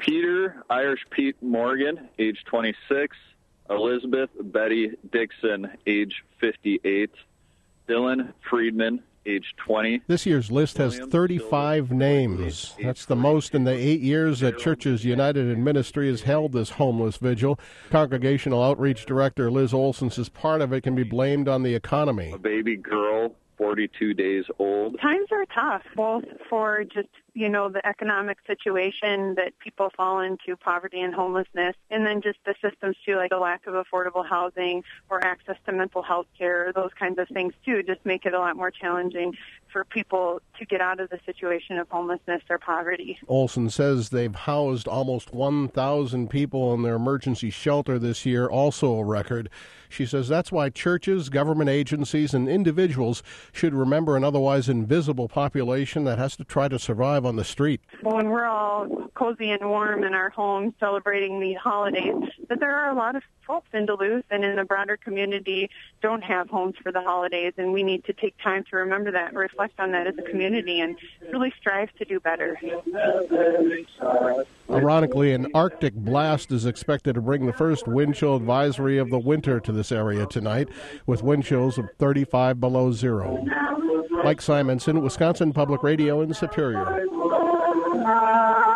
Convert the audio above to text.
Peter, Irish Pete Morgan, age 26. Elizabeth Betty Dixon, age 58. Dylan Friedman, age 20. This year's list has 35 names. That's the most in the 8 years that Churches United in Ministry has held this homeless vigil. Congregational Outreach Director Liz Olson says part of it can be blamed on the economy. A baby girl, 42 days old. Times are tough, both for just, the economic situation that people fall into, poverty and homelessness, and then just the systems too, like a lack of affordable housing or access to mental health care, those kinds of things too, just make it a lot more challenging for people to get out of the situation of homelessness or poverty. Olson says they've housed almost 1,000 people in their emergency shelter this year, also a record. She says that's why churches, government agencies, and individuals should remember an otherwise invisible population that has to try to survive on the street. When we're all cozy and warm in our homes celebrating these holidays, that there are a lot of folks in Duluth and in the broader community don't have homes for the holidays, and we need to take time to remember that and reflect on that as a community and really strive to do better. Ironically, an Arctic blast is expected to bring the first wind chill advisory of the winter to this area tonight, with wind chills of 35 below zero. Mike Simonson, Wisconsin Public Radio in Superior.